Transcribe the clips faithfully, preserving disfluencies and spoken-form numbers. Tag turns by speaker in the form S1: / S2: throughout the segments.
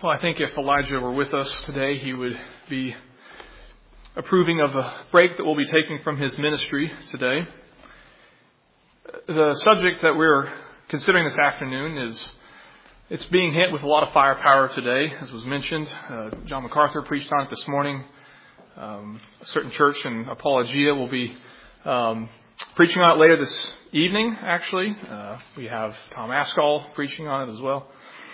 S1: Well, I think if Elijah were with us today, he would be approving of a break that we'll be taking from his ministry today. The subject that we're considering this afternoon is, it's being hit with a lot of firepower today, as was mentioned. Uh, John MacArthur preached on it this morning. Um, a certain church in Apologia will be um, preaching on it later this evening, actually. Uh, we have Tom Askell preaching on it as well.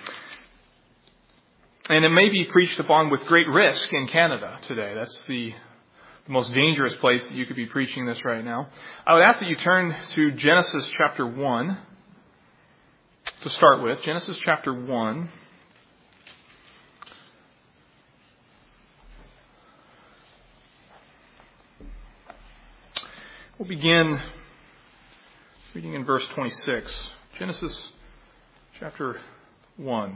S1: And it may be preached upon with great risk in Canada today. That's the, the most dangerous place that you could be preaching this right now. I would ask that you turn to Genesis chapter one to start with. Genesis chapter one. We'll begin reading in verse twenty-six. Genesis chapter one.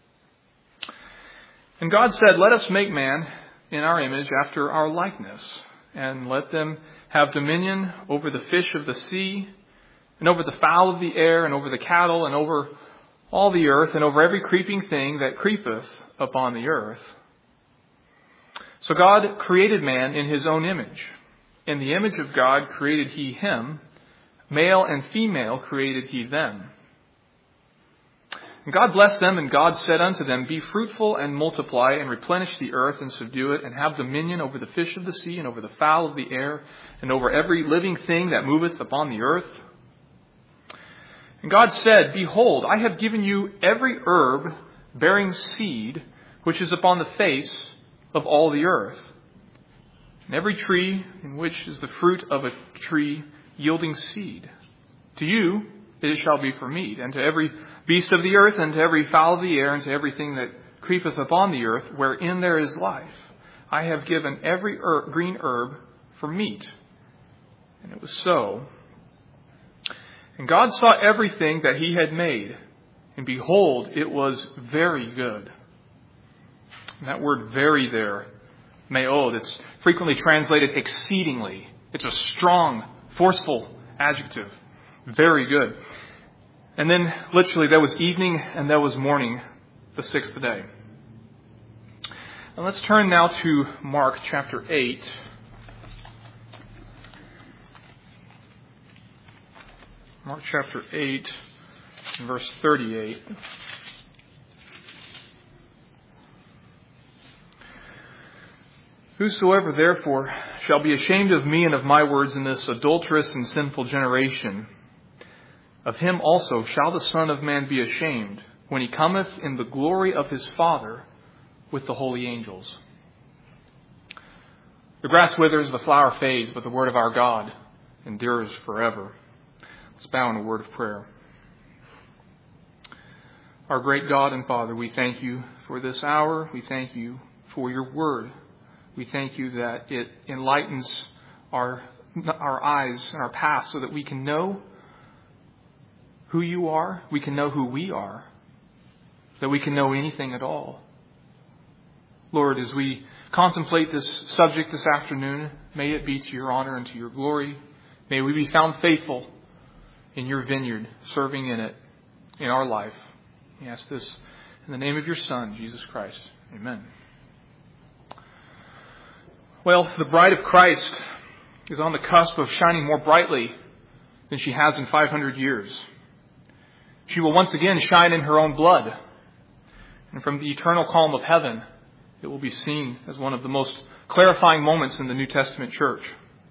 S1: And God said, "Let us make man in our image after our likeness, and let them have dominion over the fish of the sea, and over the fowl of the air, and over the cattle, and over all the earth, and over every creeping thing that creepeth upon the earth." So God created man in his own image. In the image of God created he him, male and female created he them. And God blessed them, and God said unto them, "Be fruitful and multiply, and replenish the earth, and subdue it, and have dominion over the fish of the sea, and over the fowl of the air, and over every living thing that moveth upon the earth." And God said, "Behold, I have given you every herb bearing seed, which is upon the face of all the earth, and every tree in which is the fruit of a tree yielding seed. To you it shall be for meat, and to every beast of the earth, and to every fowl of the air, and to everything that creepeth upon the earth, wherein there is life, I have given every herb, green herb for meat." And it was so. And God saw everything that he had made, and behold, it was very good. And that word "very" there, meod, it's frequently translated exceedingly. It's a strong, forceful adjective. Very good. And then literally there was evening and there was morning the sixth day. And let's turn now to Mark chapter eight. Mark chapter eight, verse thirty-eight. "Whosoever therefore shall be ashamed of me and of my words in this adulterous and sinful generation, of him also shall the Son of Man be ashamed, when he cometh in the glory of his Father with the holy angels." The grass withers, the flower fades, but the word of our God endures forever. Let's bow in a word of prayer. Our great God and Father, we thank you for this hour. We thank you for your word. We thank you that it enlightens our, our eyes and our path so that we can know who you are, we can know who we are, that we can know anything at all. Lord, as we contemplate this subject this afternoon, may it be to your honor and to your glory. May we be found faithful in your vineyard, serving in it in our life. We ask this in the name of your Son, Jesus Christ. Amen. Well, the bride of Christ is on the cusp of shining more brightly than she has in five hundred years. She will once again shine in her own blood. And from the eternal calm of heaven, it will be seen as one of the most clarifying moments in the New Testament church.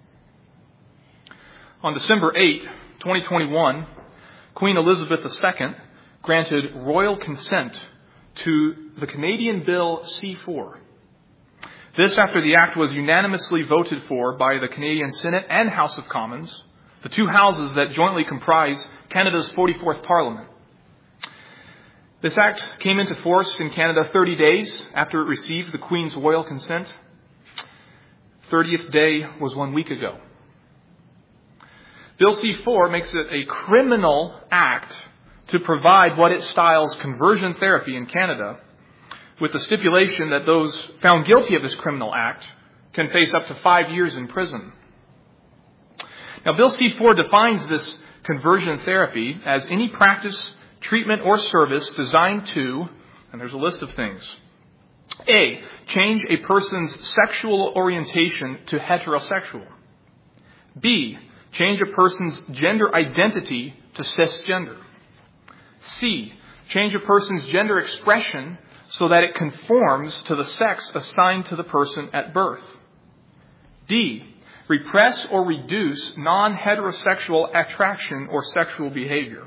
S1: On December eighth, twenty twenty-one, Queen Elizabeth the Second granted royal consent to the Canadian Bill C four. This after the act was unanimously voted for by the Canadian Senate and House of Commons, the two houses that jointly comprise Canada's forty-fourth Parliament. This act came into force in Canada thirty days after it received the Queen's royal consent. thirtieth day was one week ago. Bill C four makes it a criminal act to provide what it styles conversion therapy in Canada, with the stipulation that those found guilty of this criminal act can face up to five years in prison. Now, Bill C four defines this conversion therapy as any practice, treatment, or service designed to, and there's a list of things, A, change a person's sexual orientation to heterosexual. B, change a person's gender identity to cisgender. C, change a person's gender expression so that it conforms to the sex assigned to the person at birth. D, repress or reduce non-heterosexual attraction or sexual behavior.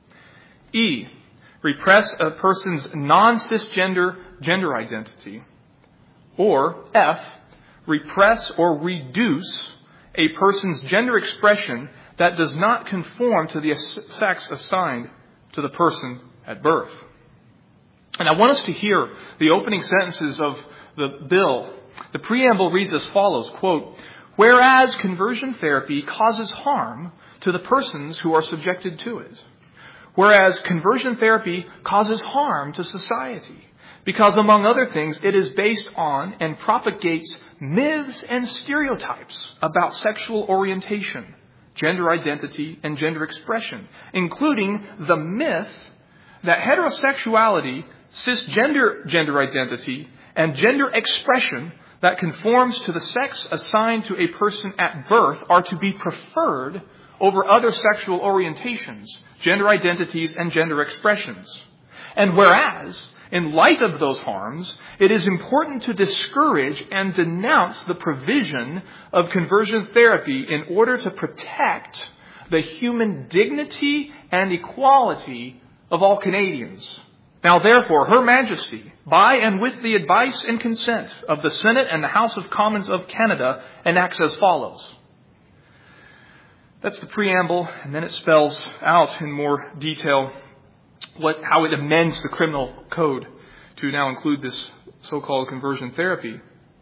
S1: E, repress a person's non-cisgender gender identity. Or F, repress or reduce a person's gender expression that does not conform to the sex assigned to the person at birth. And I want us to hear the opening sentences of the bill. The preamble reads as follows, quote, "Whereas conversion therapy causes harm to the persons who are subjected to it. Whereas conversion therapy causes harm to society because, among other things, it is based on and propagates myths and stereotypes about sexual orientation, gender identity, and gender expression, including the myth that heterosexuality, cisgender gender identity, and gender expression that conforms to the sex assigned to a person at birth are to be preferred over other sexual orientations, gender identities, and gender expressions. And whereas, in light of those harms, it is important to discourage and denounce the provision of conversion therapy in order to protect the human dignity and equality of all Canadians. Now therefore, Her Majesty, by and with the advice and consent of the Senate and the House of Commons of Canada, enacts as follows." That's the preamble, and then it spells out in more detail what, how it amends the criminal code to now include this so-called conversion therapy.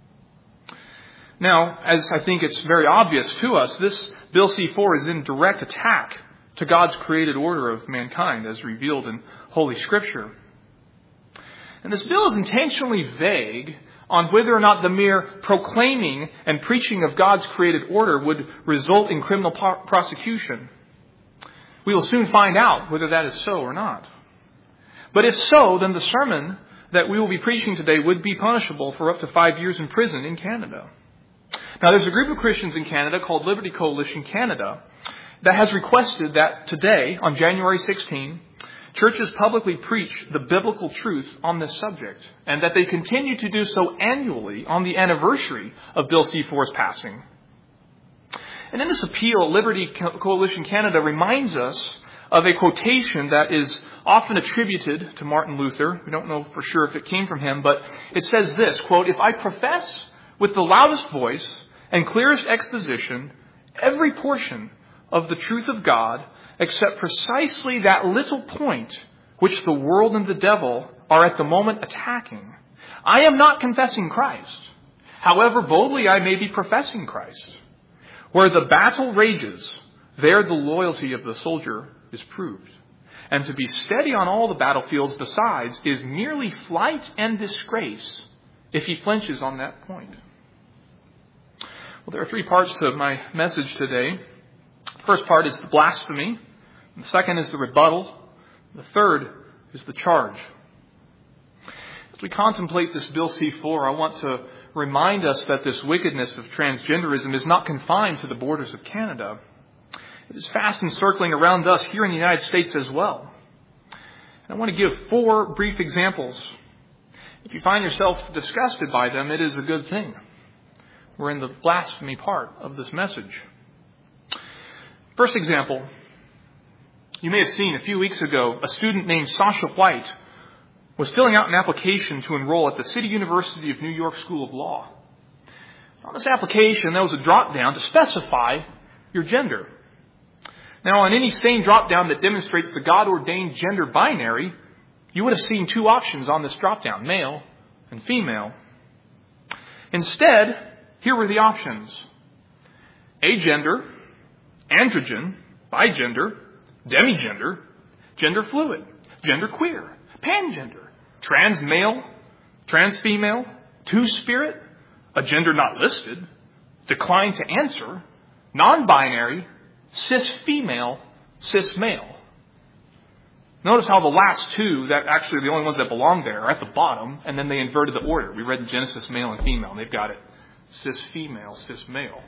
S1: Now, as I think it's very obvious to us, this Bill C four is in direct attack to God's created order of mankind as revealed in Holy Scripture. And this bill is intentionally vague on whether or not the mere proclaiming and preaching of God's created order would result in criminal pro- prosecution. We will soon find out whether that is so or not. But if so, then the sermon that we will be preaching today would be punishable for up to five years in prison in Canada. Now, there's a group of Christians in Canada called Liberty Coalition Canada that has requested that today, on January sixteenth, churches publicly preach the biblical truth on this subject, and that they continue to do so annually on the anniversary of Bill C four's passing. And in this appeal, Liberty Coalition Canada reminds us of a quotation that is often attributed to Martin Luther. We don't know for sure if it came from him, but it says this, quote, "If I profess with the loudest voice and clearest exposition every portion of the truth of God, except precisely that little point which the world and the devil are at the moment attacking, I am not confessing Christ, however boldly I may be professing Christ. Where the battle rages, there the loyalty of the soldier is proved. And to be steady on all the battlefields besides is merely flight and disgrace if he flinches on that point." Well, there are three parts to my message today. The first part is the blasphemy. The second is the rebuttal. The third is the charge. As we contemplate this Bill C four, I want to remind us that this wickedness of transgenderism is not confined to the borders of Canada. It is fast encircling around us here in the United States as well. And I want to give four brief examples. If you find yourself disgusted by them, it is a good thing. We're in the blasphemy part of this message. First example, you may have seen a few weeks ago, a student named Sasha White was filling out an application to enroll at the City University of New York School of Law. On this application, there was a drop-down to specify your gender. Now, on any sane drop-down that demonstrates the God-ordained gender binary, you would have seen two options on this drop-down, male and female. Instead, here were the options: agender, androgen, bigender, demigender, gender fluid, gender queer, pangender, trans male, trans female, two-spirit, a gender not listed, decline to answer, non-binary, cis female, cis male. Notice how the last two, that actually the only ones that belong there, are at the bottom, and then they inverted the order. We read in Genesis male and female, and they've got it cis female, cis male.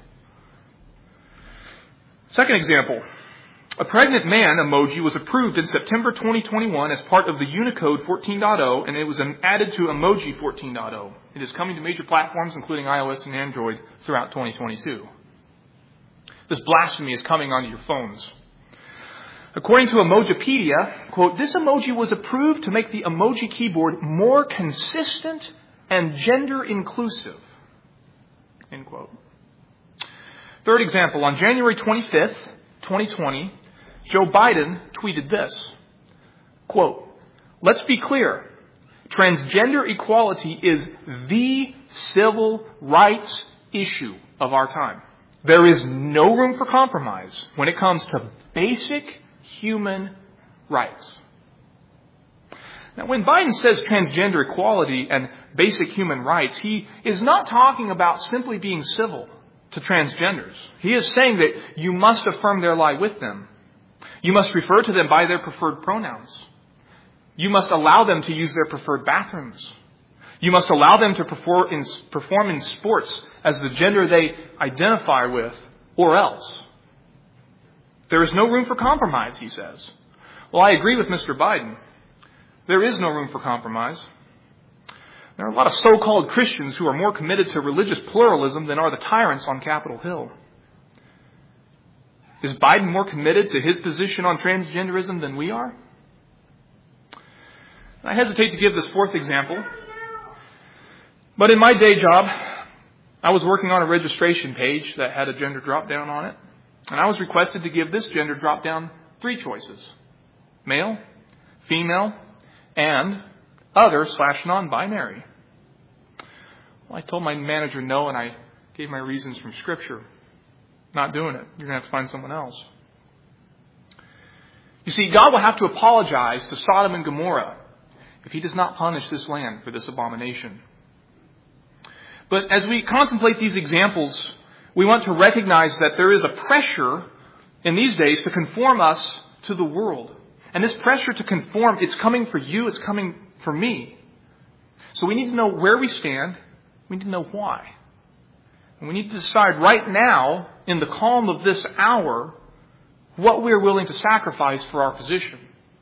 S1: Second example. A pregnant man emoji was approved in September twenty twenty-one as part of the Unicode fourteen point oh, and it was added to Emoji fourteen point oh. It is coming to major platforms, including iOS and Android, throughout twenty twenty-two. This blasphemy is coming onto your phones. According to Emojipedia, quote, this emoji was approved to make the emoji keyboard more consistent and gender inclusive, end quote. Third example, on January twenty-fifth, twenty twenty, Joe Biden tweeted this, quote, let's be clear, transgender equality is the civil rights issue of our time. There is no room for compromise when it comes to basic human rights. Now, when Biden says transgender equality and basic human rights, he is not talking about simply being civil to transgenders. He is saying that you must affirm their lie with them. You must refer to them by their preferred pronouns. You must allow them to use their preferred bathrooms. You must allow them to perform in, perform in sports as the gender they identify with, or else. There is no room for compromise, he says. Well, I agree with Mister Biden. There is no room for compromise. There are a lot of so-called Christians who are more committed to religious pluralism than are the tyrants on Capitol Hill. Is Biden more committed to his position on transgenderism than we are? I hesitate to give this fourth example, but in my day job, I was working on a registration page that had a gender drop-down on it, and I was requested to give this gender drop-down three choices: male, female, and other slash non-binary. Well, I told my manager no, and I gave my reasons from Scripture. Not doing it. You're going to have to find someone else. You see, God will have to apologize to Sodom and Gomorrah if he does not punish this land for this abomination. But as we contemplate these examples, we want to recognize that there is a pressure in these days to conform us to the world. And this pressure to conform, it's coming for you, it's coming for me. So we need to know where we stand. We need to know why. And we need to decide right now, in the calm of this hour, what we are willing to sacrifice for our position.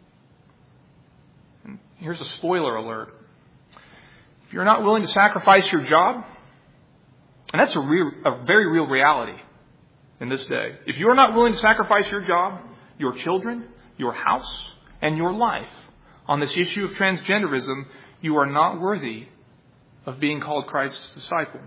S1: And here's a spoiler alert. If you're not willing to sacrifice your job, and that's a, real, a very real reality in this day. If you are not willing to sacrifice your job, your children, your house, and your life on this issue of transgenderism, you are not worthy of being called Christ's disciple.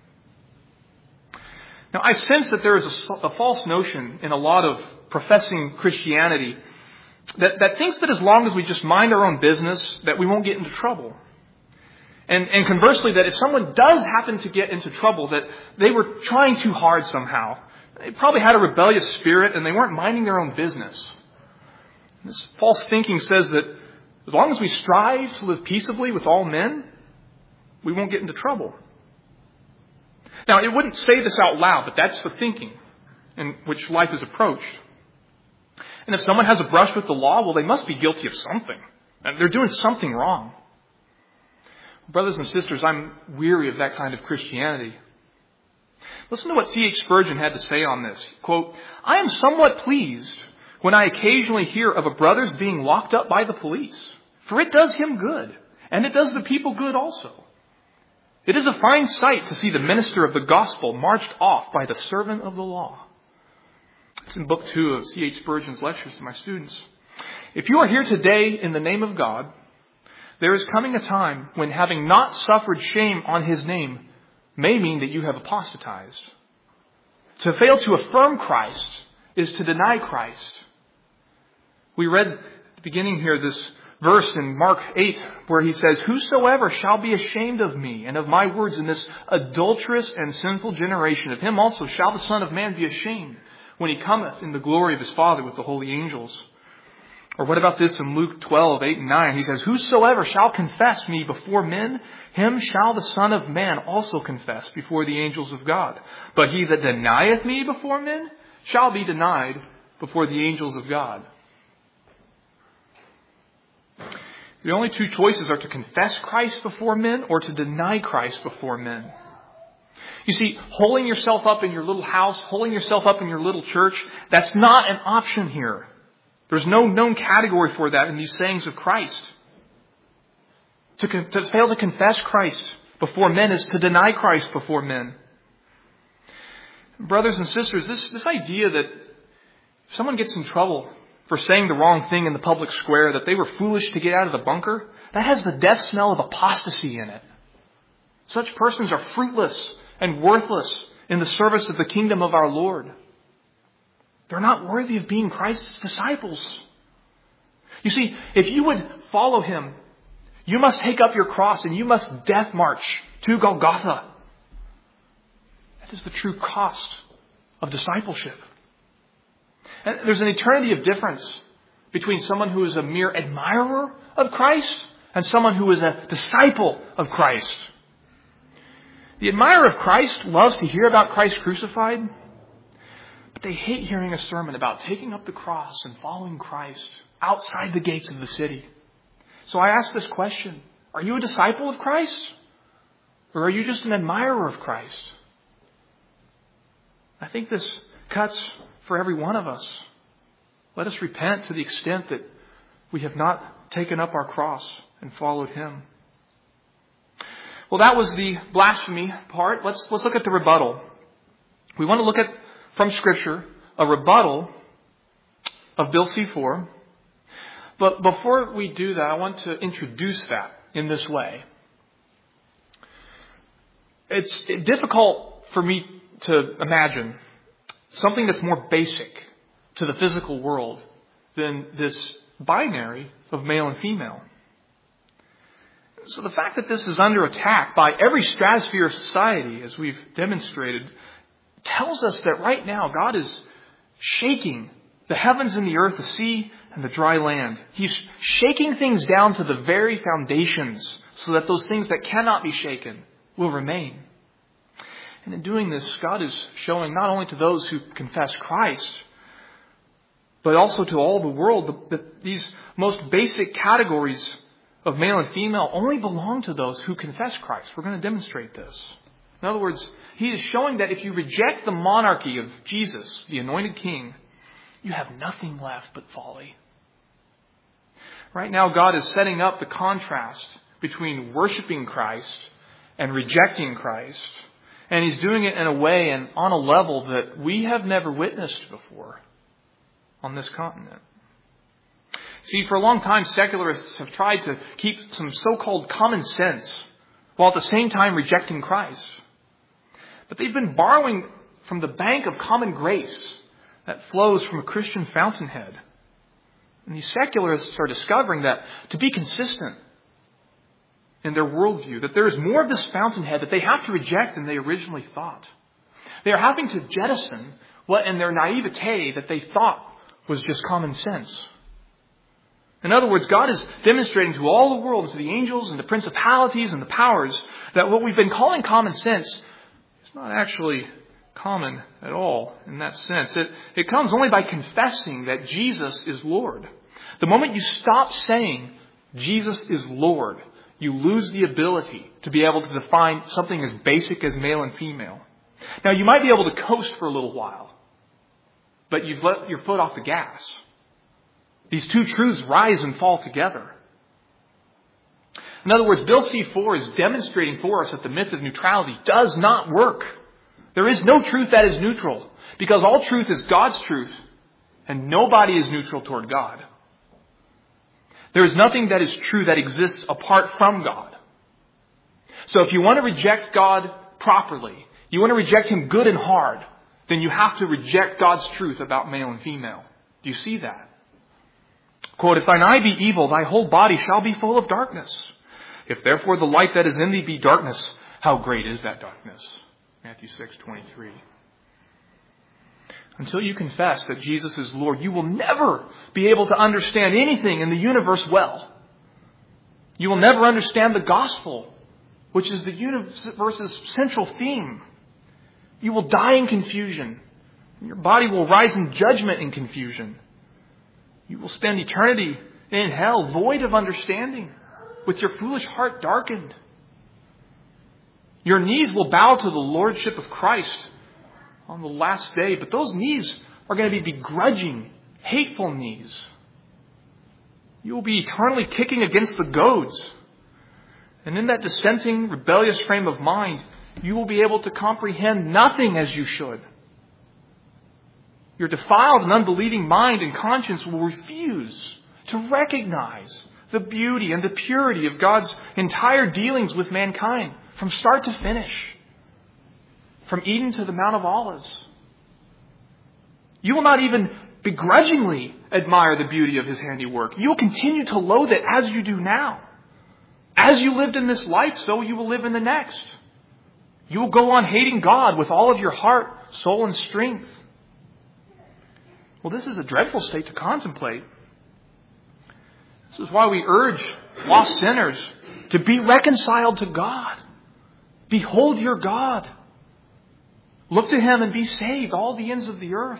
S1: Now, I sense that there is a, a false notion in a lot of professing Christianity that, that thinks that as long as we just mind our own business, that we won't get into trouble. And, and conversely, that if someone does happen to get into trouble, that they were trying too hard somehow. They probably had a rebellious spirit and they weren't minding their own business. This false thinking says that as long as we strive to live peaceably with all men, we won't get into trouble. Now, it wouldn't say this out loud, but that's the thinking in which life is approached. And if someone has a brush with the law, well, they must be guilty of something. They're doing something wrong. Brothers and sisters, I'm weary of that kind of Christianity. Listen to what C H Spurgeon had to say on this. Quote, I am somewhat pleased when I occasionally hear of a brother's being locked up by the police, for it does him good, and it does the people good also. It is a fine sight to see the minister of the gospel marched off by the servant of the law. It's in book two of C H Spurgeon's lectures to my students. If you are here today in the name of God, there is coming a time when having not suffered shame on his name may mean that you have apostatized. To fail to affirm Christ is to deny Christ. We read at the beginning here this verse in Mark eight where he says, whosoever shall be ashamed of me and of my words in this adulterous and sinful generation, of him also shall the Son of Man be ashamed when he cometh in the glory of his Father with the holy angels. Or what about this in Luke twelve, eight and nine? He says, whosoever shall confess me before men, him shall the Son of Man also confess before the angels of God. But he that denieth me before men shall be denied before the angels of God. The only two choices are to confess Christ before men or to deny Christ before men. You see, holding yourself up in your little house, holding yourself up in your little church, that's not an option here. There's no known category for that in these sayings of Christ. To, con- to fail to confess Christ before men is to deny Christ before men. Brothers and sisters, this, this idea that if someone gets in trouble for saying the wrong thing in the public square, that they were foolish to get out of the bunker, that has the death smell of apostasy in it. Such persons are fruitless and worthless in the service of the kingdom of our Lord. They're not worthy of being Christ's disciples. You see, if you would follow Him, you must take up your cross and you must death march to Golgotha. That is the true cost of discipleship. And there's an eternity of difference between someone who is a mere admirer of Christ and someone who is a disciple of Christ. The admirer of Christ loves to hear about Christ crucified, but they hate hearing a sermon about taking up the cross and following Christ outside the gates of the city. So I ask this question: are you a disciple of Christ? Or are you just an admirer of Christ? I think this cuts for every one of us. Let us repent to the extent that we have not taken up our cross and followed Him. Well, that was the blasphemy part. Let's, let's look at the rebuttal. We want to look at, from Scripture, a rebuttal of Bill C four. But before we do that, I want to introduce that in this way. It's difficult for me to imagine something that's more basic to the physical world than this binary of male and female. So the fact that this is under attack by every stratosphere of society, as we've demonstrated, tells us that right now God is shaking the heavens and the earth, the sea and the dry land. He's shaking things down to the very foundations so that those things that cannot be shaken will remain. And in doing this, God is showing not only to those who confess Christ, but also to all the world that these most basic categories of male and female only belong to those who confess Christ. We're going to demonstrate this. In other words, He is showing that if you reject the monarchy of Jesus, the anointed King, you have nothing left but folly. Right now, God is setting up the contrast between worshiping Christ and rejecting Christ. And He's doing it in a way and on a level that we have never witnessed before on this continent. See, for a long time, secularists have tried to keep some so-called common sense while at the same time rejecting Christ. But they've been borrowing from the bank of common grace that flows from a Christian fountainhead. And these secularists are discovering that to be consistent in their worldview, that there is more of this fountainhead that they have to reject than they originally thought. They are having to jettison what in their naivete that they thought was just common sense. In other words, God is demonstrating to all the world, to the angels and the principalities and the powers, that what we've been calling common sense is not actually common at all in that sense. It, it comes only by confessing that Jesus is Lord. The moment you stop saying Jesus is Lord, you lose the ability to be able to define something as basic as male and female. Now, you might be able to coast for a little while, but you've let your foot off the gas. These two truths rise and fall together. In other words, Bill C four is demonstrating for us that the myth of neutrality does not work. There is no truth that is neutral, because all truth is God's truth, and nobody is neutral toward God. There is nothing that is true that exists apart from God. So if you want to reject God properly, you want to reject Him good and hard, then you have to reject God's truth about male and female. Do you see that? Quote, "If thine eye be evil, thy whole body shall be full of darkness. If therefore the light that is in thee be darkness, how great is that darkness?" Matthew six twenty-three. Until you confess that Jesus is Lord, you will never be able to understand anything in the universe well. You will never understand the gospel, which is the universe's central theme. You will die in confusion. Your body will rise in judgment in confusion. You will spend eternity in hell, void of understanding with your foolish heart darkened. Your knees will bow to the lordship of Christ on the last day, but those knees are going to be begrudging, hateful knees. You will be eternally kicking against the goads. And in that dissenting, rebellious frame of mind, you will be able to comprehend nothing as you should. Your defiled and unbelieving mind and conscience will refuse to recognize the beauty and the purity of God's entire dealings with mankind from start to finish, from Eden to the Mount of Olives. You will not even begrudgingly admire the beauty of His handiwork. You will continue to loathe it as you do now. As you lived in this life, so you will live in the next. You will go on hating God with all of your heart, soul, and strength. Well, this is a dreadful state to contemplate. This is why we urge lost sinners to be reconciled to God. Behold your God. Look to Him and be saved, all the ends of the earth.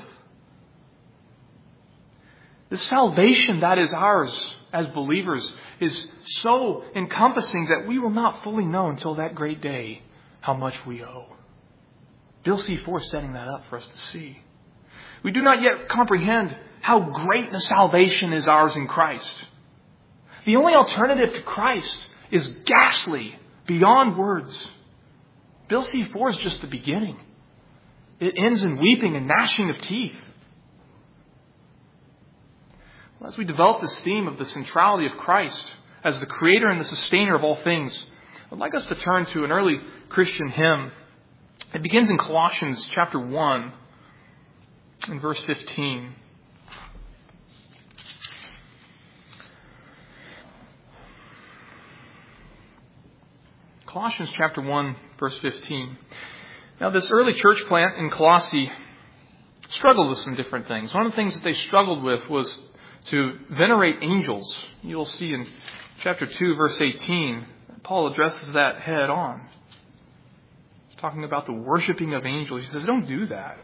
S1: The salvation that is ours as believers is so encompassing that we will not fully know until that great day how much we owe. Bill C. Force setting that up for us to see. We do not yet comprehend how great the salvation is ours in Christ. The only alternative to Christ is ghastly, beyond words. Bill C. four is just the beginning. It ends in weeping and gnashing of teeth. Well, as we develop this theme of the centrality of Christ as the creator and the sustainer of all things, I'd like us to turn to an early Christian hymn. It begins in Colossians chapter one, in verse fifteen. Colossians chapter one, verse fifteen. Now, this early church plant in Colossae struggled with some different things. One of the things that they struggled with was to venerate angels. You'll see in chapter two, verse eighteen, Paul addresses that head on. He's talking about the worshiping of angels. He says, don't do that.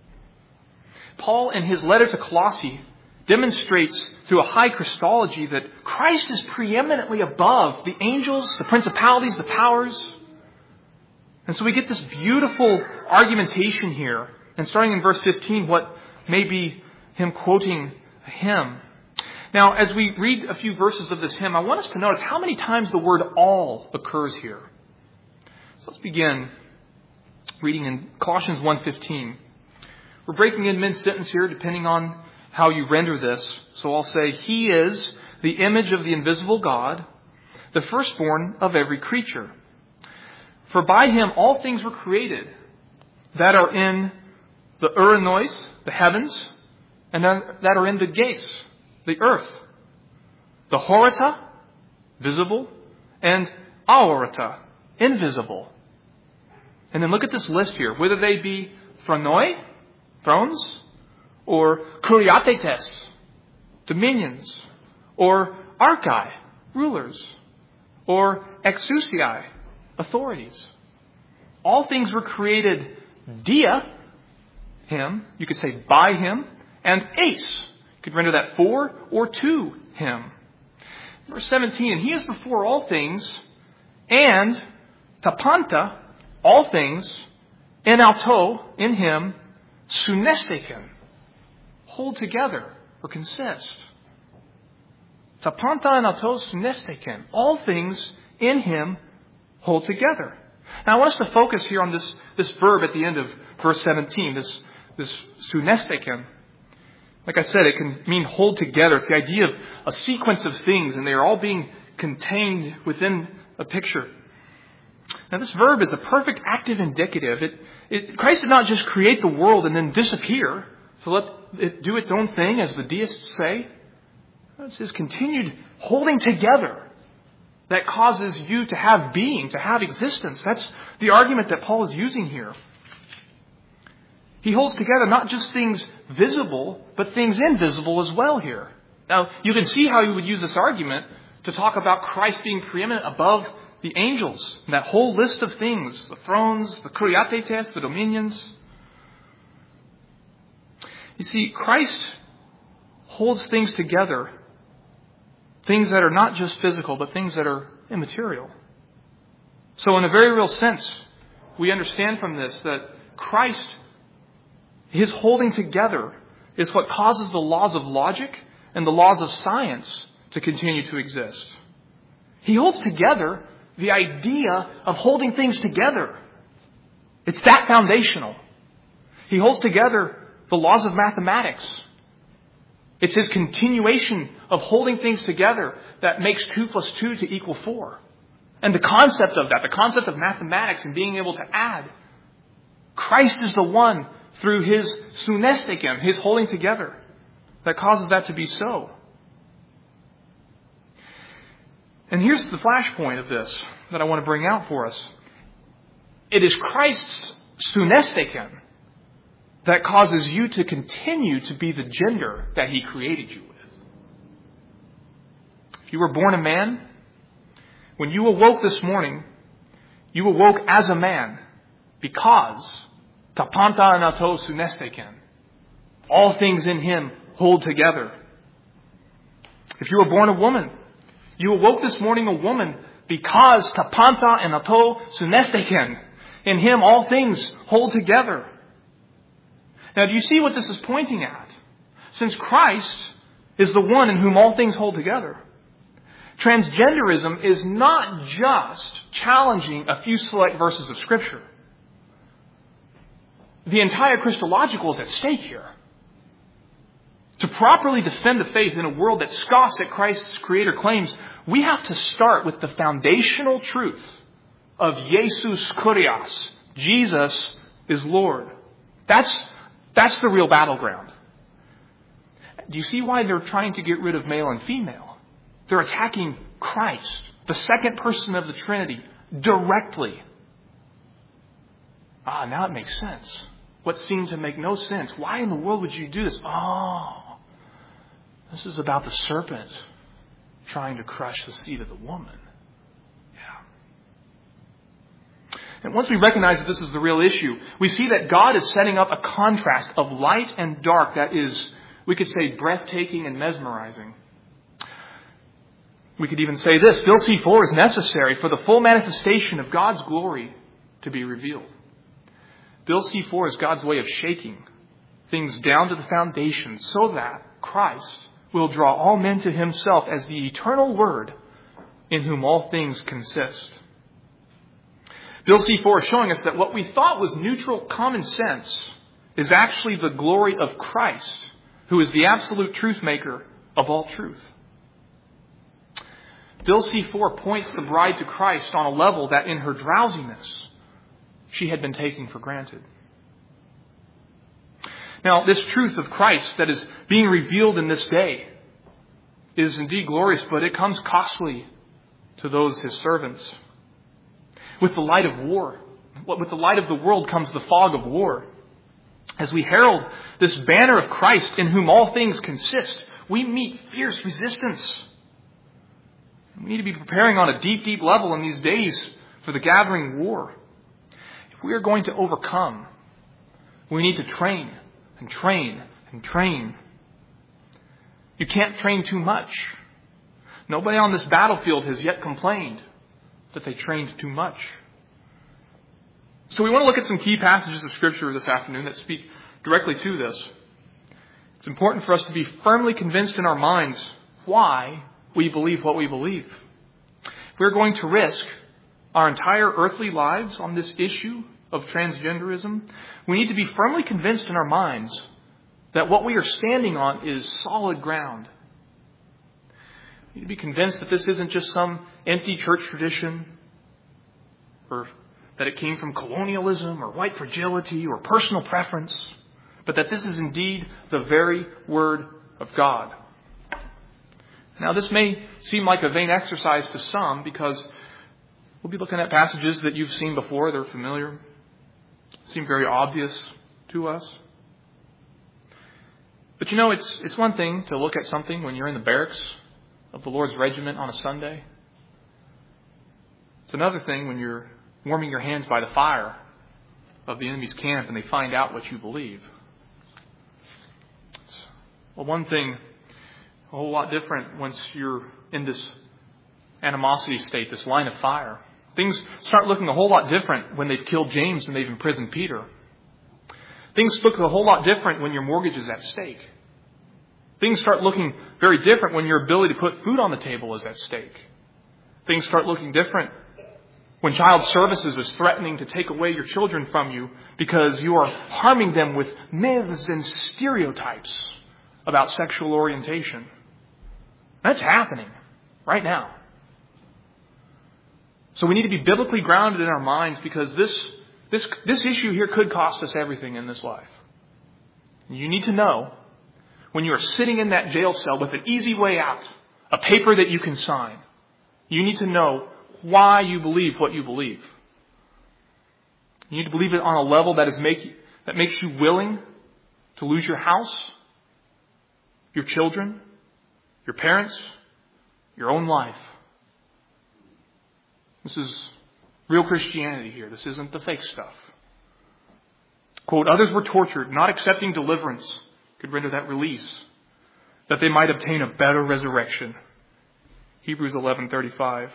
S1: Paul, in his letter to Colossae, demonstrates through a high Christology that Christ is preeminently above the angels, the principalities, the powers. And so we get this beautiful argumentation here. And starting in verse fifteen, what may be him quoting a hymn. Now, as we read a few verses of this hymn, I want us to notice how many times the word all occurs here. So let's begin reading in Colossians one fifteen. We're breaking in mid-sentence here, depending on how you render this. So I'll say, He is the image of the invisible God, the firstborn of every creature. For by Him all things were created that are in the Uranois, the heavens, and that are in the Geis, the earth. The Horata, visible, and Aorata, invisible. And then look at this list here. Whether they be Phronoi, thrones, or Kuriatetes, dominions, or Archai, rulers, or Exousiai, authorities. All things were created dia, Him, you could say by Him, and ace, you could render that for or to Him. Verse seventeen, and He is before all things, and tapanta, all things, en auto, in Him, sunesteken, hold together or consist. Tapanta en auto sunesteken, all things in Him hold together. Now I want us to focus here on this, this verb at the end of verse seventeen, this, this sunesteken. Like I said, it can mean hold together. It's the idea of a sequence of things, and they are all being contained within a picture. Now this verb is a perfect active indicative. It, it, Christ did not just create the world and then disappear to let it do its own thing, as the deists say. It's His continued holding together that causes you to have being, to have existence. That's the argument that Paul is using here. He holds together not just things visible, but things invisible as well here. Now, you can see how he would use this argument to talk about Christ being preeminent above the angels. And that whole list of things, the thrones, the kuriatetes, the dominions. You see, Christ holds things together. Things that are not just physical, but things that are immaterial. So in a very real sense, we understand from this that Christ, His holding together is what causes the laws of logic and the laws of science to continue to exist. He holds together the idea of holding things together. It's that foundational. He holds together the laws of mathematics. It's His continuation of holding things together that makes two plus two to equal four. And the concept of that, the concept of mathematics and being able to add, Christ is the one through His sunestikim, His holding together, that causes that to be so. And here's the flashpoint of this that I want to bring out for us. It is Christ's sunestikim that causes you to continue to be the gender that He created you with. If you were born a man, when you awoke this morning, you awoke as a man because tapanta anato sunestikim. All things in Him hold together. If you were born a woman, you awoke this morning a woman because tapanta anato sunestikim. In Him all things hold together. Now, do you see what this is pointing at? Since Christ is the one in whom all things hold together, transgenderism is not just challenging a few select verses of Scripture. The entire Christological is at stake here. To properly defend the faith in a world that scoffs at Christ's Creator claims, we have to start with the foundational truth of Jesus Kurios. Jesus is Lord. That's, that's the real battleground. Do you see why they're trying to get rid of male and female? They're attacking Christ, the second person of the Trinity, directly. Ah, now it makes sense. What seemed to make no sense. Why in the world would you do this? Oh, this is about the serpent trying to crush the seed of the woman. Yeah. And once we recognize that this is the real issue, we see that God is setting up a contrast of light and dark that is, we could say, breathtaking and mesmerizing. We could even say this: Bill C four is necessary for the full manifestation of God's glory to be revealed. Bill C four is God's way of shaking things down to the foundation so that Christ will draw all men to Himself as the eternal Word in whom all things consist. Bill C four is showing us that what we thought was neutral common sense is actually the glory of Christ, who is the absolute truth maker of all truth. Bill C four points the bride to Christ on a level that in her drowsiness she had been taking for granted. Now, this truth of Christ that is being revealed in this day is indeed glorious, but it comes costly to those His servants. With the light of war, with the light of the world comes the fog of war. As we herald this banner of Christ in whom all things consist, we meet fierce resistance. We need to be preparing on a deep, deep level in these days for the gathering war. If we are going to overcome, we need to train and train and train. You can't train too much. Nobody on this battlefield has yet complained that they trained too much. So we want to look at some key passages of Scripture this afternoon that speak directly to this. It's important for us to be firmly convinced in our minds why we believe what we believe. If we're going to risk our entire earthly lives on this issue of transgenderism, we need to be firmly convinced in our minds that what we are standing on is solid ground. We need to be convinced that this isn't just some empty church tradition, or that it came from colonialism or white fragility or personal preference, but that this is indeed the very Word of God. Now, this may seem like a vain exercise to some because we'll be looking at passages that you've seen before. They're familiar, seem very obvious to us. But you know, it's it's one thing to look at something when you're in the barracks of the Lord's regiment on a Sunday. It's another thing when you're warming your hands by the fire of the enemy's camp and they find out what you believe. It's, well, one thing, a whole lot different once you're in this animosity state, this line of fire. Things start looking a whole lot different when they've killed James and they've imprisoned Peter. Things look a whole lot different when your mortgage is at stake. Things start looking very different when your ability to put food on the table is at stake. Things start looking different when child services is threatening to take away your children from you because you are harming them with myths and stereotypes about sexual orientation. That's happening right now. So we need to be biblically grounded in our minds because this, this, this issue here could cost us everything in this life. You need to know when you are sitting in that jail cell with an easy way out, a paper that you can sign, you need to know why you believe what you believe. You need to believe it on a level that is make, that makes you willing to lose your house, your children, your parents, your own life. This is real Christianity here. This isn't the fake stuff. Quote, others were tortured, not accepting deliverance could render that release, that they might obtain a better resurrection. Hebrews eleven thirty-five.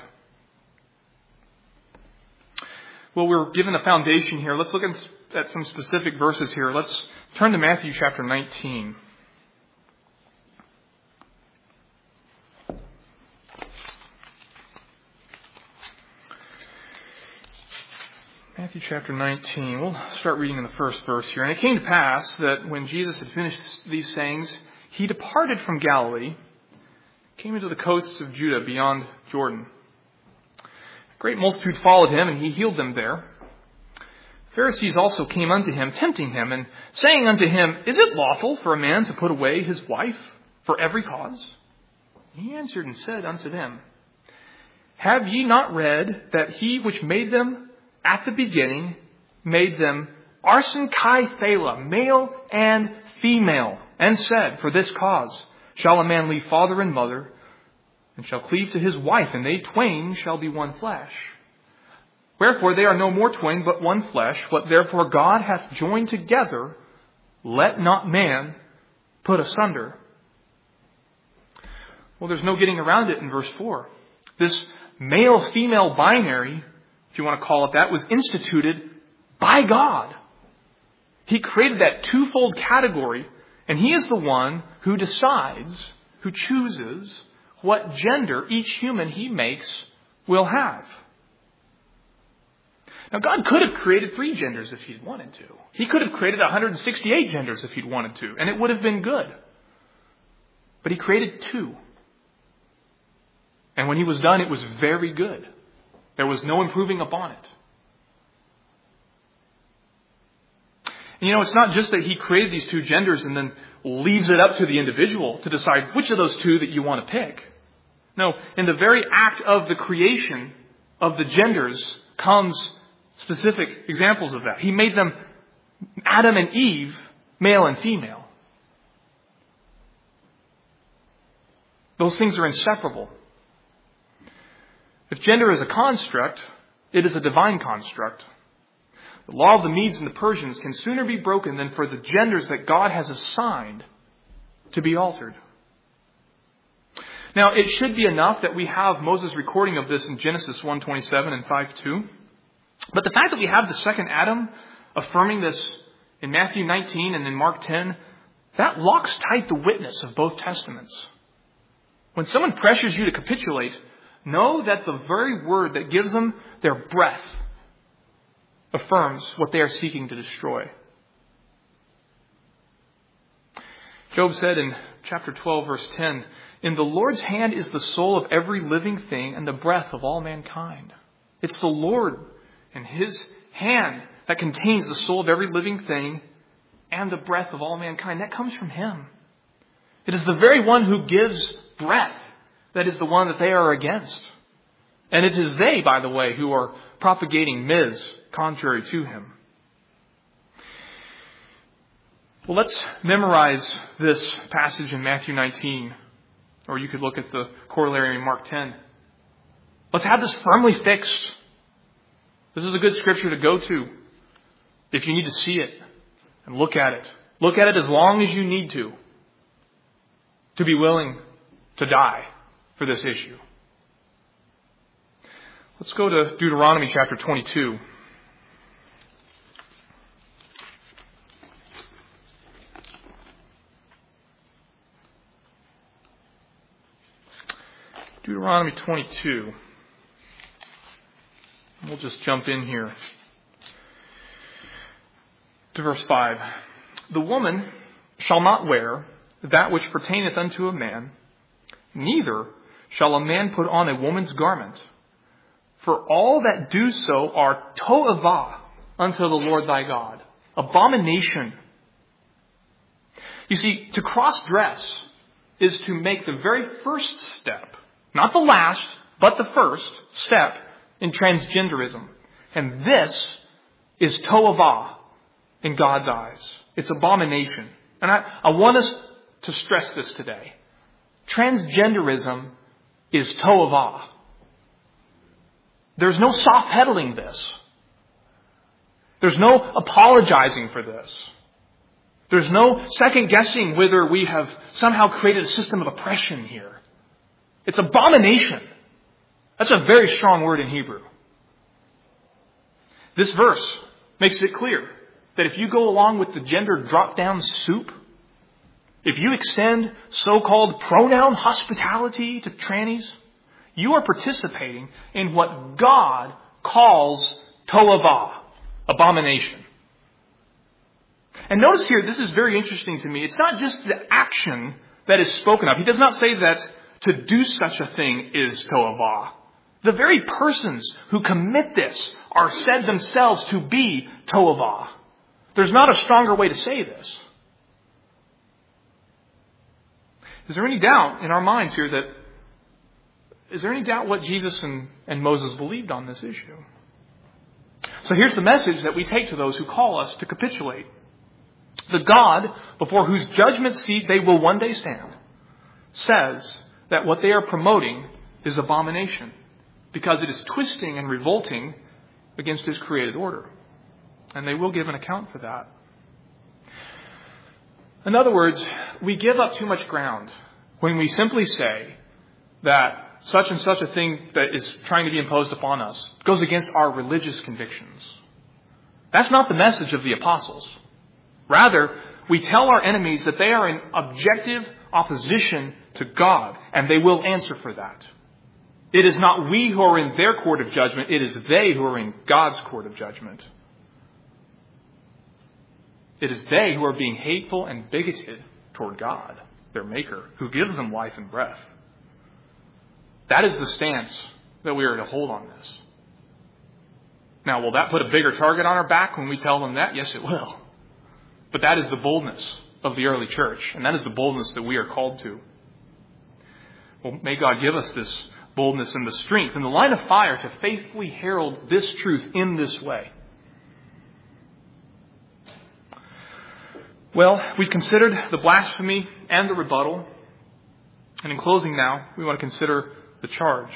S1: Well, we're given a foundation here. Let's look at some specific verses here. Let's turn to Matthew chapter nineteen. Matthew chapter nineteen. We'll start reading in the first verse here. And it came to pass that when Jesus had finished these sayings, he departed from Galilee, came into the coasts of Judah beyond Jordan. A great multitude followed him, and he healed them there. Pharisees also came unto him, tempting him, and saying unto him, Is it lawful for a man to put away his wife for every cause? He answered and said unto them, Have ye not read that he which made them at the beginning made them arson kai thala, male and female, and said, For this cause shall a man leave father and mother, and shall cleave to his wife, and they twain shall be one flesh. Wherefore they are no more twain, but one flesh. What therefore God hath joined together, let not man put asunder. Well, there's no getting around it in verse four. This male-female binary, if you want to call it that, was instituted by God. He created that twofold category, and he is the one who decides, who chooses what gender each human he makes will have. Now, God could have created three genders if he'd wanted to. He could have created one hundred sixty-eight genders if he'd wanted to, and it would have been good. But he created two. And when he was done, it was very good. There was no improving upon it. And you know, it's not just that he created these two genders and then leaves it up to the individual to decide which of those two that you want to pick. No, in the very act of the creation of the genders comes specific examples of that. He made them, Adam and Eve, male and female. Those things are inseparable. If gender is a construct, it is a divine construct. The law of the Medes and the Persians can sooner be broken than for the genders that God has assigned to be altered. Now, it should be enough that we have Moses' recording of this in Genesis one twenty-seven and five two. But the fact that we have the second Adam affirming this in Matthew nineteen and in Mark ten, that locks tight the witness of both testaments. When someone pressures you to capitulate, know that the very word that gives them their breath affirms what they are seeking to destroy. Job said in chapter twelve, verse ten, In the Lord's hand is the soul of every living thing and the breath of all mankind. It's the Lord and his hand that contains the soul of every living thing and the breath of all mankind. That comes from him. It is the very one who gives breath that is the one that they are against. And it is they, by the way, who are propagating myths contrary to him. Well, let's memorize this passage in Matthew nineteen, or you could look at the corollary in Mark ten. Let's have this firmly fixed. This is a good scripture to go to if you need to see it and look at it. Look at it as long as you need to, to be willing to die for this issue. Let's go to Deuteronomy chapter twenty-two. Deuteronomy twenty-two. We'll just jump in here to verse five. The woman shall not wear that which pertaineth unto a man, neither shall a man put on a woman's garment. For all that do so are to'avah unto the Lord thy God. Abomination. You see, to cross-dress is to make the very first step, not the last, but the first step in transgenderism. And this is to'avah in God's eyes. It's abomination. And I, I want us to stress this today. Transgenderism is to'avah. There's no soft pedaling this. There's no apologizing for this. There's no second guessing whether we have somehow created a system of oppression here. It's abomination. That's a very strong word in Hebrew. This verse makes it clear that if you go along with the gender drop-down soup, if you extend so-called pronoun hospitality to trannies, you are participating in what God calls to'avah, abomination. And notice here, this is very interesting to me. It's not just the action that is spoken of. He does not say that to do such a thing is to'avah. The very persons who commit this are said themselves to be to'avah. There's not a stronger way to say this. Is there any doubt in our minds here that, is there any doubt what Jesus and, and Moses believed on this issue? So here's the message that we take to those who call us to capitulate. The God before whose judgment seat they will one day stand says that what they are promoting is abomination because it is twisting and revolting against His created order. And they will give an account for that. In other words, we give up too much ground when we simply say that such and such a thing that is trying to be imposed upon us goes against our religious convictions. That's not the message of the apostles. Rather, we tell our enemies that they are in objective opposition to God, and they will answer for that. It is not we who are in their court of judgment, it is they who are in God's court of judgment. It is they who are being hateful and bigoted toward God, their Maker, who gives them life and breath. That is the stance that we are to hold on this. Now, will that put a bigger target on our back when we tell them that? Yes, it will. But that is the boldness of the early church, and that is the boldness that we are called to. Well, may God give us this boldness and the strength and the line of fire to faithfully herald this truth in this way. Well, we've considered the blasphemy and the rebuttal. And in closing now, we want to consider the charge.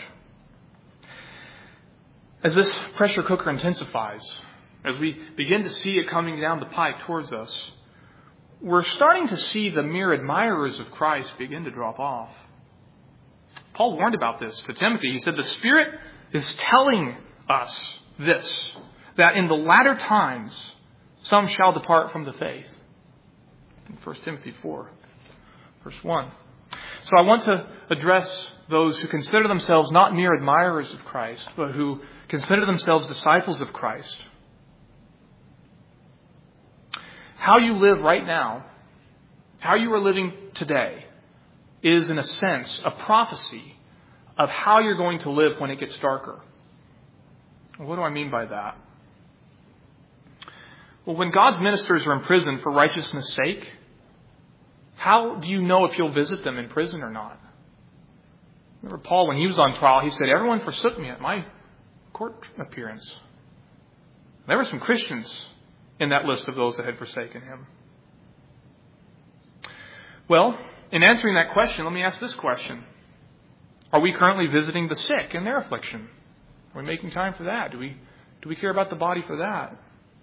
S1: As this pressure cooker intensifies, as we begin to see it coming down the pike towards us, we're starting to see the mere admirers of Christ begin to drop off. Paul warned about this to Timothy. He said, the Spirit is telling us this, that in the latter times some shall depart from the faith. In First Timothy four, verse one. So I want to address those who consider themselves not mere admirers of Christ, but who consider themselves disciples of Christ. How you live right now, how you are living today, is in a sense a prophecy of how you're going to live when it gets darker. What do I mean by that? Well, when God's ministers are in prison for righteousness' sake, how do you know if you'll visit them in prison or not? Remember Paul, when he was on trial, he said, everyone forsook me at my court appearance. There were some Christians in that list of those that had forsaken him. Well, in answering that question, let me ask this question. Are we currently visiting the sick in their affliction? Are we making time for that? Do we, do we care about the body for that?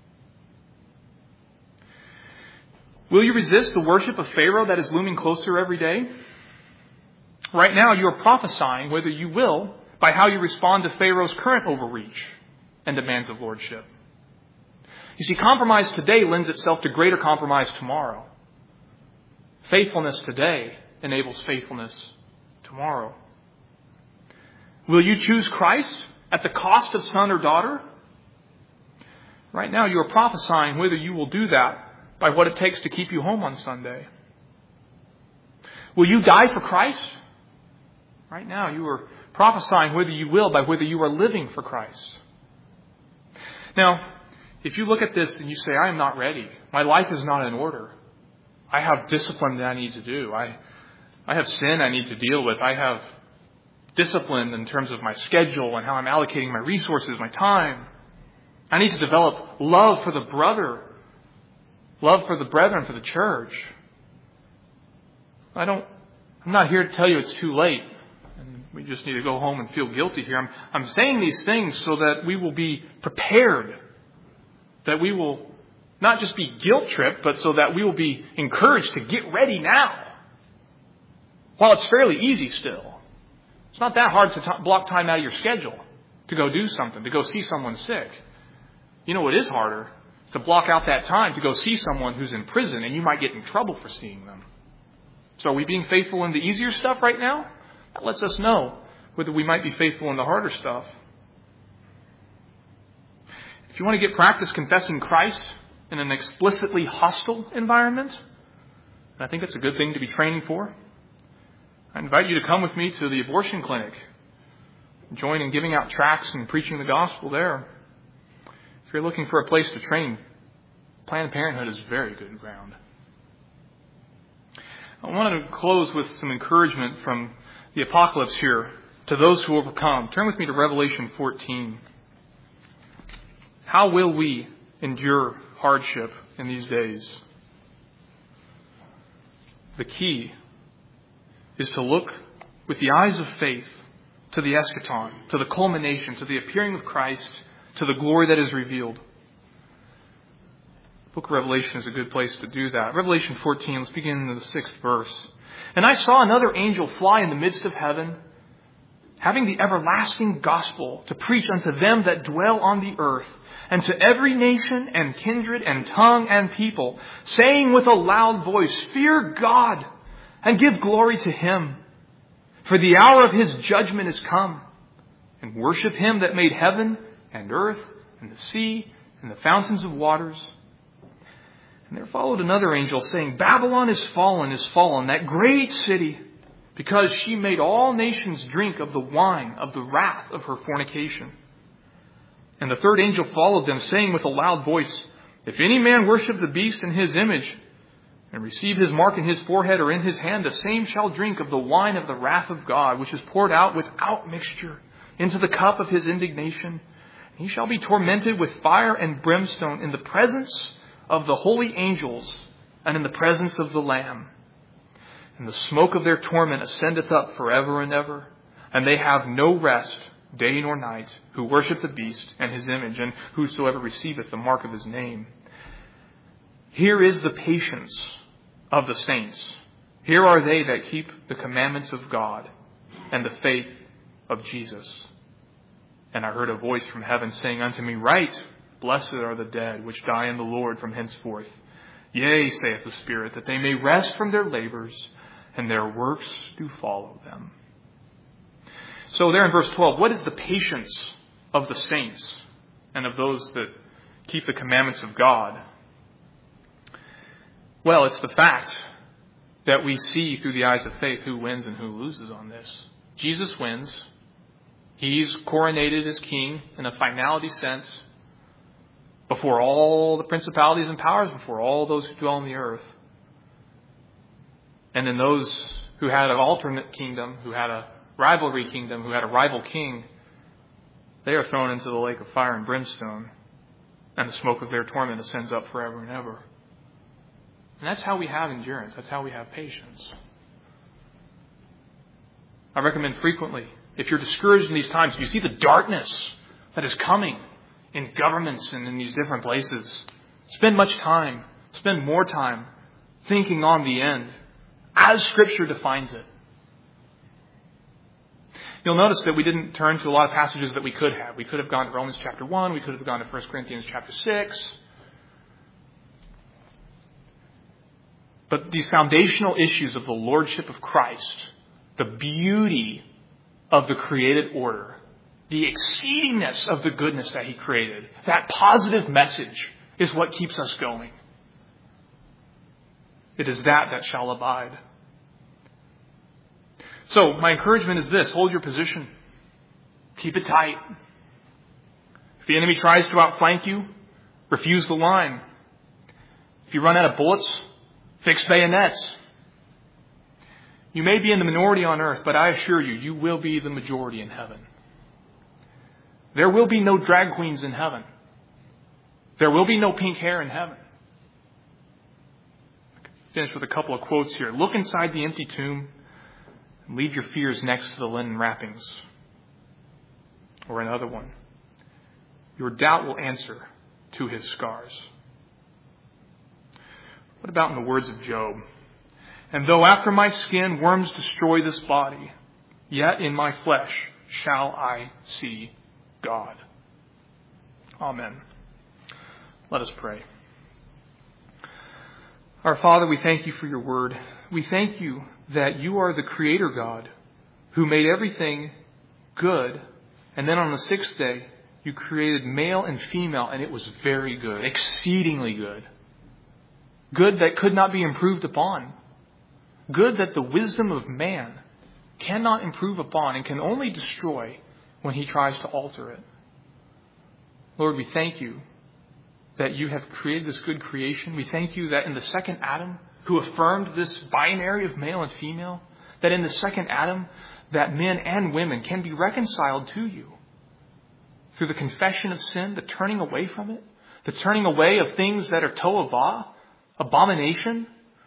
S1: Will you resist the worship of Pharaoh that is looming closer every day? Right now, you are prophesying whether you will by how you respond to Pharaoh's current overreach and demands of lordship. You see, compromise today lends itself to greater compromise tomorrow. Faithfulness today enables faithfulness tomorrow. Will you choose Christ at the cost of son or daughter? Right now you are prophesying whether you will do that by what it takes to keep you home on Sunday. Will you die for Christ? Right now you are prophesying whether you will by whether you are living for Christ. Now, if you look at this and you say, I am not ready. My life is not in order. I have discipline that I need to do. I, I have sin I need to deal with. I have discipline in terms of my schedule and how I'm allocating my resources, my time. I need to develop love for the brother, love for the brethren, for the church. I don't, I'm not here to tell you it's too late and we just need to go home and feel guilty here. I'm, I'm saying these things so that we will be prepared, that we will not just be guilt-tripped, but so that we will be encouraged to get ready now. While it's fairly easy still. It's not that hard to t- block time out of your schedule to go do something, to go see someone sick. You know what is harder? It's to block out that time to go see someone who's in prison and you might get in trouble for seeing them. So are we being faithful in the easier stuff right now? That lets us know whether we might be faithful in the harder stuff. If you want to get practice confessing Christ in an explicitly hostile environment, and I think it's a good thing to be training for, I invite you to come with me to the abortion clinic. Join in giving out tracts and preaching the gospel there. If you're looking for a place to train, Planned Parenthood is very good ground. I wanted to close with some encouragement from the apocalypse here to those who overcome. Turn with me to Revelation fourteen. How will we endure hardship in these days? The key is to look with the eyes of faith to the eschaton, to the culmination, to the appearing of Christ, to the glory that is revealed. The book of Revelation is a good place to do that. Revelation fourteen, let's begin in the sixth verse. And I saw another angel fly in the midst of heaven, having the everlasting gospel to preach unto them that dwell on the earth, and to every nation and kindred and tongue and people, saying with a loud voice, Fear God, and give glory to Him. For the hour of His judgment is come, and worship Him that made heaven and earth and the sea and the fountains of waters. And there followed another angel saying, Babylon is fallen, is fallen, that great city, because she made all nations drink of the wine of the wrath of her fornication. And the third angel followed them, saying with a loud voice, If any man worship the beast in his image, and receive his mark in his forehead or in his hand, the same shall drink of the wine of the wrath of God, which is poured out without mixture into the cup of his indignation. He shall be tormented with fire and brimstone in the presence of the holy angels and in the presence of the Lamb. And the smoke of their torment ascendeth up forever and ever. And they have no rest, day nor night, who worship the beast and his image, and whosoever receiveth the mark of his name. Here is the patience of the saints. Here are they that keep the commandments of God and the faith of Jesus. And I heard a voice from heaven saying unto me, Write, Blessed are the dead which die in the Lord from henceforth. Yea, saith the Spirit, that they may rest from their labors, and their works do follow them. So there in verse twelve, what is the patience of the saints and of those that keep the commandments of God? Well, it's the fact that we see through the eyes of faith who wins and who loses on this. Jesus wins. He's coronated as king in a finality sense before all the principalities and powers, before all those who dwell on the earth. And then those who had an alternate kingdom, who had a rivalry kingdom, who had a rival king, they are thrown into the lake of fire and brimstone, and the smoke of their torment ascends up forever and ever. And that's how we have endurance. That's how we have patience. I recommend frequently, if you're discouraged in these times, if you see the darkness that is coming in governments and in these different places, spend much time, spend more time thinking on the end as Scripture defines it. You'll notice that we didn't turn to a lot of passages that we could have. We could have gone to Romans chapter one. We could have gone to First Corinthians chapter six. But these foundational issues of the lordship of Christ, the beauty of the created order, the exceedingness of the goodness that He created, that positive message is what keeps us going. It is that that shall abide. So my encouragement is this: hold your position. Keep it tight. If the enemy tries to outflank you, refuse the line. If you run out of bullets, fix bayonets. You may be in the minority on earth, but I assure you, you will be the majority in heaven. There will be no drag queens in heaven. There will be no pink hair in heaven. Finish with a couple of quotes here. Look inside the empty tomb and leave your fears next to the linen wrappings. Or another one. Your doubt will answer to His scars. What about in the words of Job? And though after my skin worms destroy this body, yet in my flesh shall I see God. Amen. Let us pray. Our Father, we thank You for Your word. We thank You that You are the Creator God who made everything good. And then on the sixth day, You created male and female, and it was very good, exceedingly good. Good that could not be improved upon. Good that the wisdom of man cannot improve upon and can only destroy when he tries to alter it. Lord, we thank You that You have created this good creation. We thank You that in the second Adam, who affirmed this binary of male and female, that in the second Adam, that men and women can be reconciled to You through the confession of sin, the turning away from it, the turning away of things that are to'avah, abomination,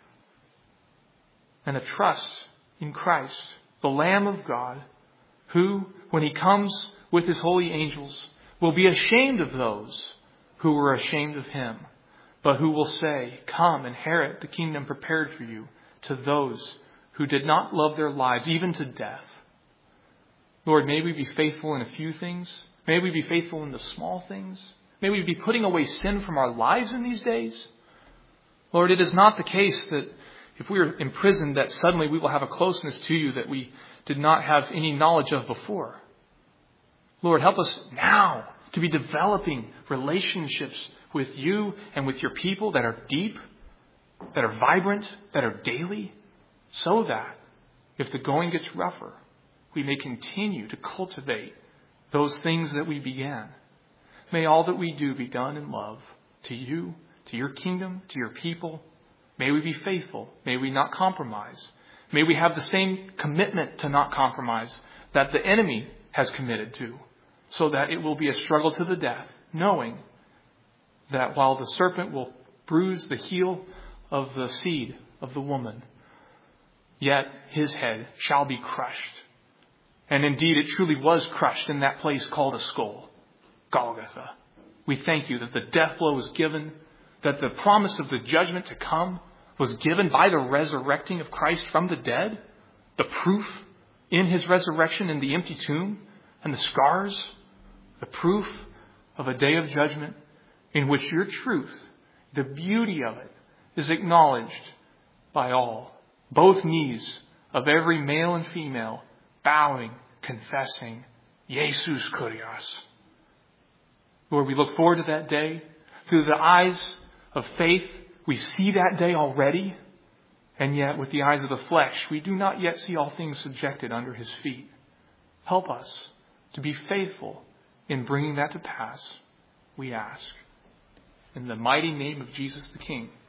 S1: and a trust in Christ, the Lamb of God, who, when He comes with His holy angels, will be ashamed of those who were ashamed of Him, but who will say, come, inherit the kingdom prepared for you, to those who did not love their lives even to death. Lord, may we be faithful in a few things. May we be faithful in the small things. May we be putting away sin from our lives in these days. Lord, it is not the case that if we are imprisoned, that suddenly we will have a closeness to You that we did not have any knowledge of before. Lord, help us now to be developing relationships with You and with Your people that are deep, that are vibrant, that are daily, so that if the going gets rougher, we may continue to cultivate those things that we began. May all that we do be done in love to You, to Your kingdom, to Your people. May we be faithful. May we not compromise. May we have the same commitment to not compromise that the enemy has committed to, so that it will be a struggle to the death, knowing that while the serpent will bruise the heel of the seed of the woman, yet his head shall be crushed. And indeed, it truly was crushed in that place called a skull, Golgotha. We thank You that the death blow was given, that the promise of the judgment to come was given by the resurrecting of Christ from the dead, the proof in His resurrection in the empty tomb, and the scars, the proof of a day of judgment in which Your truth, the beauty of it, is acknowledged by all, both knees of every male and female bowing, confessing, Jesus Kurios. Lord, we look forward to that day. Through the eyes of faith, we see that day already. And yet, with the eyes of the flesh, we do not yet see all things subjected under His feet. Help us to be faithful in bringing that to pass, we ask. In the mighty name of Jesus the King.